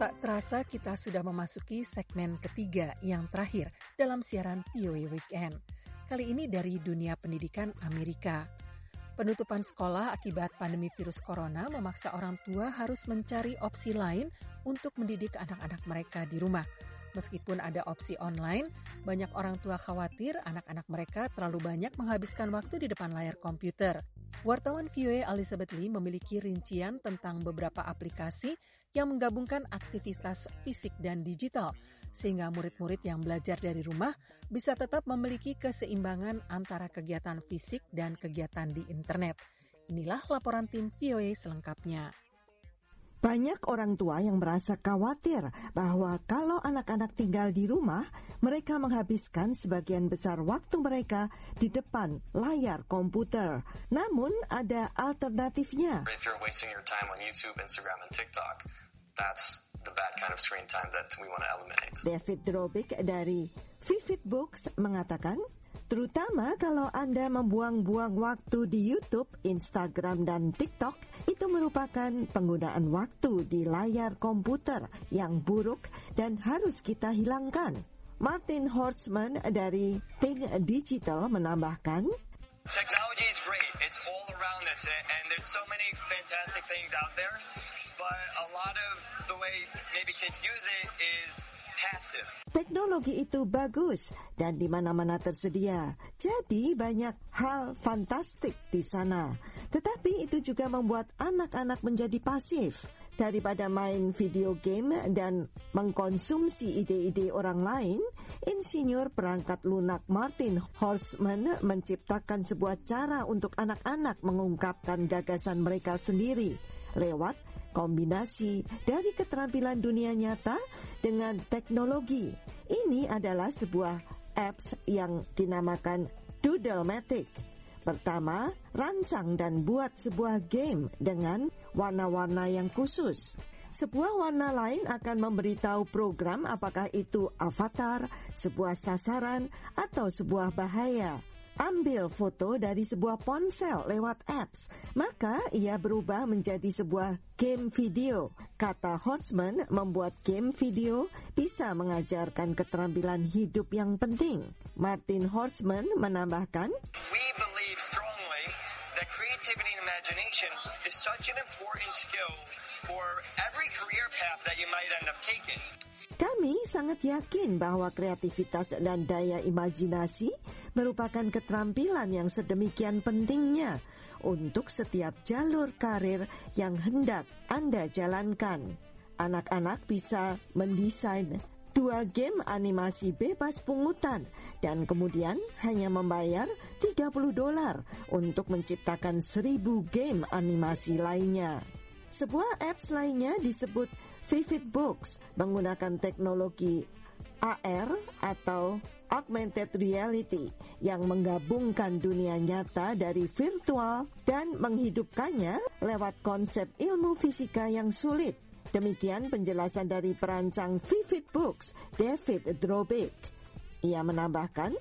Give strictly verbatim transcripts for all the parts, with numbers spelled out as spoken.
Tak terasa kita sudah memasuki segmen ketiga yang terakhir dalam siaran V O A Weekend. Kali ini dari dunia pendidikan Amerika. Penutupan sekolah akibat pandemi virus corona memaksa orang tua harus mencari opsi lain untuk mendidik anak-anak mereka di rumah. Meskipun ada opsi online, banyak orang tua khawatir anak-anak mereka terlalu banyak menghabiskan waktu di depan layar komputer. Wartawan V O A Elizabeth Lee memiliki rincian tentang beberapa aplikasi yang menggabungkan aktivitas fisik dan digital, sehingga murid-murid yang belajar dari rumah bisa tetap memiliki keseimbangan antara kegiatan fisik dan kegiatan di internet. Inilah laporan tim V O A selengkapnya. Banyak orang tua yang merasa khawatir bahwa kalau anak-anak tinggal di rumah, mereka menghabiskan sebagian besar waktu mereka di depan layar komputer. Namun ada alternatifnya. If you're wasting your time on YouTube, Instagram, and TikTok, that's the bad kind of screen time that we want to eliminate. David Drobick dari Vivid Books mengatakan, terutama kalau Anda membuang-buang waktu di YouTube, Instagram, dan TikTok, itu merupakan penggunaan waktu di layar komputer yang buruk dan harus kita hilangkan. Martin Horstman dari Think Digital menambahkan, Technology is great. It's all around us, and there's so many fantastic things out there, but a lot of the way maybe kids use it is passive. Teknologi itu bagus dan di mana-mana tersedia. Jadi banyak hal fantastik di sana. Tetapi itu juga membuat anak-anak menjadi pasif. Daripada main video game dan mengkonsumsi ide-ide orang lain, insinyur perangkat lunak Martin Horstman menciptakan sebuah cara untuk anak-anak mengungkapkan gagasan mereka sendiri lewat kombinasi dari keterampilan dunia nyata dengan teknologi. Ini adalah sebuah apps yang dinamakan Doodle-matic. Pertama, rancang dan buat sebuah game dengan warna-warna yang khusus. Sebuah warna lain akan memberitahu program apakah itu avatar, sebuah sasaran, atau sebuah bahaya. Ambil foto dari sebuah ponsel lewat apps, maka ia berubah menjadi sebuah game video. Kata Horstman, membuat game video bisa mengajarkan keterampilan hidup yang penting. Martin Horstman menambahkan, We believe strongly that creativity and imagination is such an important skill for every career path that you might end up taking. Kami sangat yakin bahwa kreativitas dan daya imajinasi merupakan keterampilan yang sedemikian pentingnya untuk setiap jalur karir yang hendak Anda jalankan. Anak-anak bisa mendesain dua game animasi bebas pungutan dan kemudian hanya membayar tiga puluh dolar untuk menciptakan seribu game animasi lainnya. Sebuah apps lainnya disebut Vivid Books menggunakan teknologi A R atau Augmented Reality yang menggabungkan dunia nyata dari virtual dan menghidupkannya lewat konsep ilmu fisika yang sulit. Demikian penjelasan dari perancang Vivid Books, David Drobick. Ia menambahkan,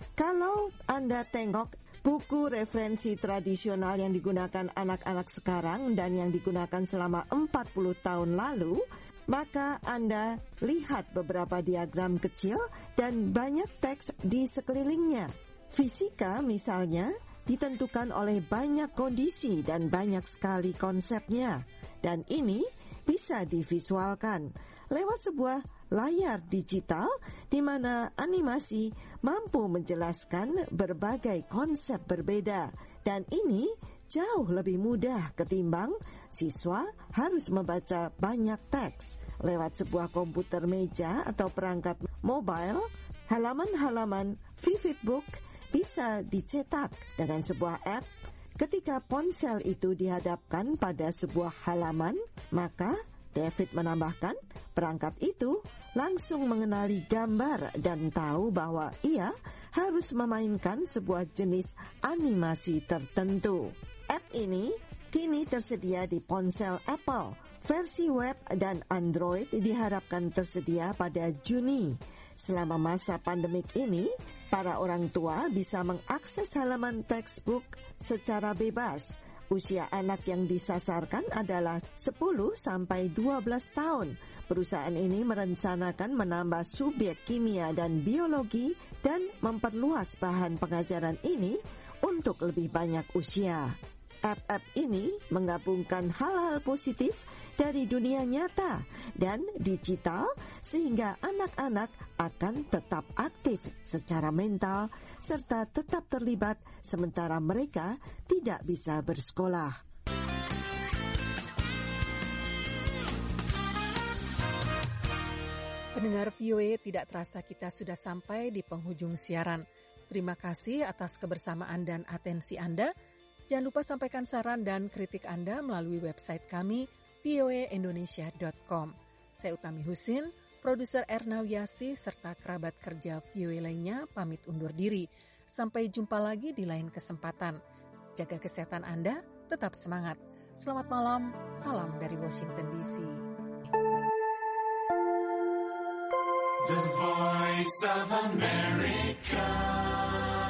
kalau Anda tengok buku referensi tradisional yang digunakan anak-anak sekarang dan yang digunakan selama empat puluh tahun lalu, maka Anda lihat beberapa diagram kecil dan banyak teks di sekelilingnya. Fisika misalnya ditentukan oleh banyak kondisi dan banyak sekali konsepnya. Dan ini bisa divisualkan lewat sebuah layar digital di mana animasi mampu menjelaskan berbagai konsep berbeda. Dan ini jauh lebih mudah ketimbang siswa harus membaca banyak teks. Lewat sebuah komputer meja atau perangkat mobile, halaman-halaman Vivid Book bisa dicetak dengan sebuah app. Ketika ponsel itu dihadapkan pada sebuah halaman, maka David menambahkan, perangkat itu langsung mengenali gambar dan tahu bahwa ia harus memainkan sebuah jenis animasi tertentu. App ini kini tersedia di ponsel Apple. Versi web dan Android diharapkan tersedia pada Juni. Selama masa pandemik ini, para orang tua bisa mengakses halaman textbook secara bebas. Usia anak yang disasarkan adalah sepuluh sampai dua belas tahun. Perusahaan ini merencanakan menambah subjek kimia dan biologi dan memperluas bahan pengajaran ini untuk lebih banyak usia. App-app ini menggabungkan hal-hal positif dari dunia nyata dan digital sehingga anak-anak akan tetap aktif secara mental serta tetap terlibat sementara mereka tidak bisa bersekolah. Pendengar V O A, tidak terasa kita sudah sampai di penghujung siaran. Terima kasih atas kebersamaan dan atensi Anda. Jangan lupa sampaikan saran dan kritik Anda melalui website kami v o a indonesia dot com. Saya Utami Husin, produser Erna Wiasi, serta kerabat kerja V O A lainnya pamit undur diri. Sampai jumpa lagi di lain kesempatan. Jaga kesehatan Anda, tetap semangat. Selamat malam, salam dari Washington D C. The Voice of America.